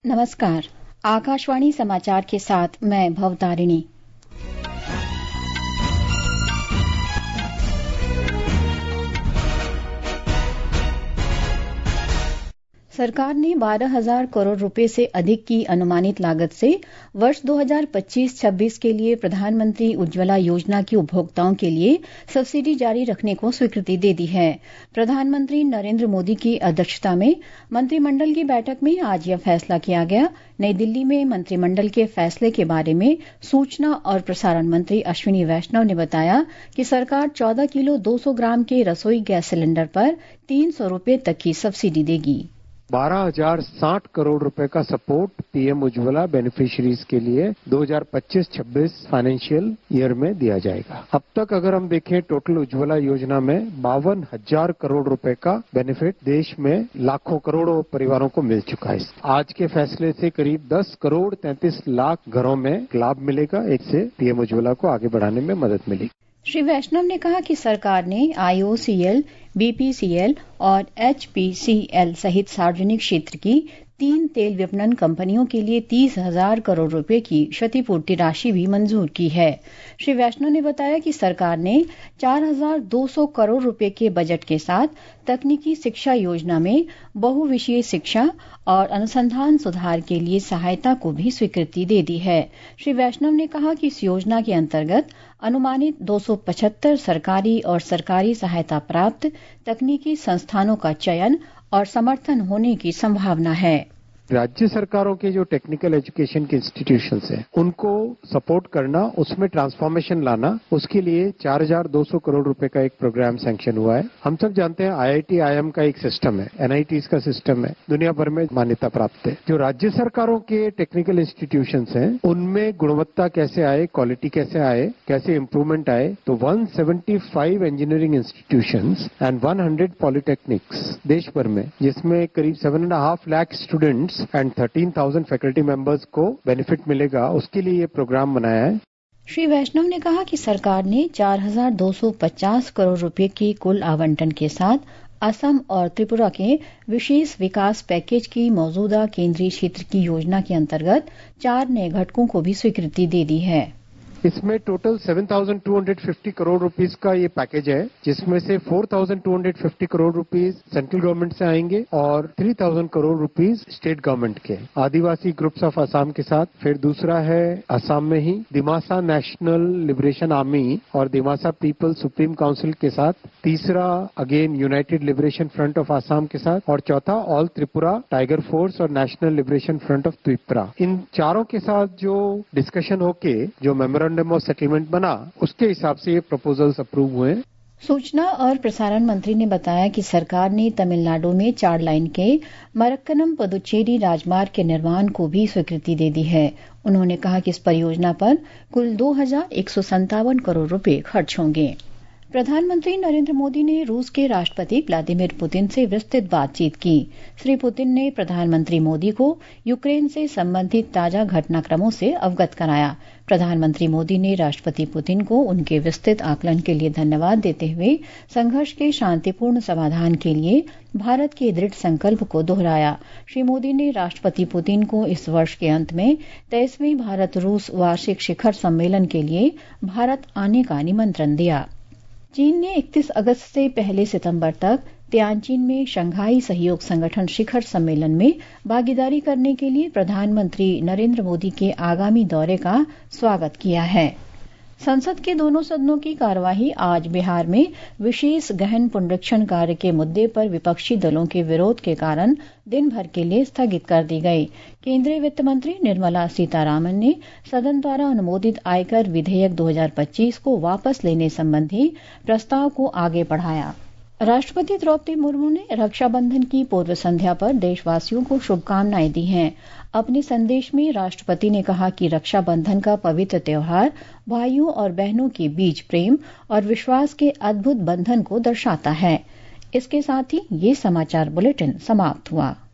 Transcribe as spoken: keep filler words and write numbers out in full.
नमस्कार। आकाशवाणी समाचार के साथ मैं भवतारिणी। सरकार ने बारह हजार करोड़ रुपए से अधिक की अनुमानित लागत से वर्ष दो हज़ार पच्चीस छब्बीस के लिए प्रधानमंत्री उज्ज्वला योजना के उपभोक्ताओं के लिए सब्सिडी जारी रखने को स्वीकृति दे दी है। प्रधानमंत्री नरेंद्र मोदी की अध्यक्षता में मंत्रिमंडल की बैठक में आज यह फैसला किया गया। नई दिल्ली में मंत्रिमंडल के फैसले के बारे में सूचना और प्रसारण मंत्री अश्विनी वैष्णव ने बताया कि सरकार चौदह किलो दो सौ ग्राम के रसोई गैस सिलेंडर पर तीन सौ रुपए तक की सब्सिडी देगी। बारह हजार साठ करोड़ रुपए का सपोर्ट पीएम उज्ज्वला बेनिफिशियरीज के लिए दो हज़ार पच्चीस छब्बीस फाइनेंशियल ईयर में दिया जाएगा। अब तक अगर हम देखें टोटल उज्ज्वला योजना में बावन हजार करोड़ रुपए का बेनिफिट देश में लाखों करोड़ों परिवारों को मिल चुका है। आज के फैसले से करीब दस करोड़ तैंतीस लाख घरों में लाभ मिलेगा। इससे पीएम उज्ज्वला को आगे बढ़ाने में मदद मिलेगी। श्री वैष्णव ने कहा कि सरकार ने आईओसीएल, बीपीसीएल और एचपीसीएल सहित सार्वजनिक क्षेत्र की तीन तेल विपणन कंपनियों के लिए तीस हजार करोड़ रुपए की क्षतिपूर्ति राशि भी मंजूर की है। श्री वैष्णव ने बताया कि सरकार ने चार हजार दो सौ करोड़ रुपए के बजट के साथ तकनीकी शिक्षा योजना में बहुविषयीय शिक्षा और अनुसंधान सुधार के लिए सहायता को भी स्वीकृति दे दी है। श्री वैष्णव ने कहा कि इस योजना के अंतर्गत अनुमानित दो सौ पचहत्तर सरकारी और सरकारी सहायता प्राप्त तकनीकी संस्थानों का चयन और समर्थन होने की संभावना है। राज्य सरकारों के जो टेक्निकल एजुकेशन के इंस्टीट्यूशंस हैं, उनको सपोर्ट करना, उसमें ट्रांसफॉर्मेशन लाना, उसके लिए चार हजार दो सौ करोड़ रुपए का एक प्रोग्राम सैंक्शन हुआ है। हम सब जानते हैं आईआईटी आईएम का एक सिस्टम है, एनआईटीज का सिस्टम है, दुनिया भर में मान्यता प्राप्त है। जो राज्य सरकारों के टेक्निकल इंस्टीट्यूशंस हैं, उनमें गुणवत्ता कैसे आए, क्वालिटी कैसे आए, कैसे इंप्रूवमेंट आए, तो एक सौ पचहत्तर इंजीनियरिंग इंस्टीट्यूशंस एंड सौ पॉलिटेक्निक्स देश भर में, जिसमें करीब seven and half lakh students and thirteen thousand faculty members को बेनिफिट मिलेगा, उसके लिए ये प्रोग्राम बनाया है। श्री वैष्णव ने कहा कि सरकार ने चार हजार दो सौ पचास करोड़ रुपए की कुल आवंटन के साथ असम और त्रिपुरा के विशेष विकास पैकेज की मौजूदा केंद्रीय क्षेत्र की योजना के अंतर्गत चार नए घटकों को भी स्वीकृति दे दी है। इसमें टोटल सात हज़ार दो सौ पचास करोड़ रुपीस का ये पैकेज है, जिसमें से चार हज़ार दो सौ पचास करोड़ रुपीस सेंट्रल गवर्नमेंट से आएंगे और तीन हज़ार करोड़ रुपीस स्टेट गवर्नमेंट के आदिवासी ग्रुप्स ऑफ असम के साथ। फिर दूसरा है असम में ही दिमासा नेशनल लिबरेशन आर्मी और दिमासा पीपल सुप्रीम काउंसिल के साथ। तीसरा again united liberation front of Assam के साथ, और चौथा ऑल त्रिपुरा टाइगर फोर्स और national liberation front of Tripura. इन चारों के साथ जो डिस्कशन होके जो मेमोरेंडम ऑफ सेटलमेंट बना, उसके हिसाब से ये प्रपोजल्स अप्रूव हुए। सूचना और प्रसारण मंत्री ने बताया कि सरकार ने तमिलनाडु में चार लाइन के मरक्कनम पुदुचेरी राजमार्ग के निर्माण को भी स्वीकृति दे दी है। उन्होंने कहा कि इस परियोजना पर कुल दो हजार एक सौ संतावन करोड़ रुपए खर्च होंगे। प्रधानमंत्री नरेंद्र मोदी ने रूस के राष्ट्रपति व्लादिमीर पुतिन से विस्तृत बातचीत की। श्री पुतिन ने प्रधानमंत्री मोदी को यूक्रेन से संबंधित ताजा घटनाक्रमों से अवगत कराया। प्रधानमंत्री मोदी ने राष्ट्रपति पुतिन को उनके विस्तृत आकलन के लिए धन्यवाद देते हुए संघर्ष के शांतिपूर्ण समाधान के लिए भारत के दृढ़ संकल्प को दोहराया। श्री मोदी ने राष्ट्रपति पुतिन को इस वर्ष के अंत में तेईसवें भारत रूस वार्षिक शिखर सम्मेलन के लिए भारत आने का निमंत्रण दिया। चीन ने इकतीस अगस्त से पहली सितंबर तक तियानजिन में शंघाई सहयोग संगठन शिखर सम्मेलन में भागीदारी करने के लिए प्रधानमंत्री नरेंद्र मोदी के आगामी दौरे का स्वागत किया है। संसद के दोनों सदनों की कार्यवाही आज बिहार में विशेष गहन पुनरीक्षण कार्य के मुद्दे पर विपक्षी दलों के विरोध के कारण दिन भर के लिए स्थगित कर दी गई। केंद्रीय वित्त मंत्री निर्मला सीतारामन ने सदन द्वारा अनुमोदित आयकर विधेयक दो हज़ार पच्चीस को वापस लेने संबंधी प्रस्ताव को आगे बढ़ाया। राष्ट्रपति द्रौपदी मुर्मू ने रक्षाबंधन की पूर्व संध्या पर देशवासियों को शुभकामनाएं दी हैं। अपने संदेश में राष्ट्रपति ने कहा कि रक्षाबंधन का पवित्र त्योहार भाइयों और बहनों के बीच प्रेम और विश्वास के अद्भुत बंधन को दर्शाता है। इसके साथ ही ये समाचार बुलेटिन समाप्त हुआ।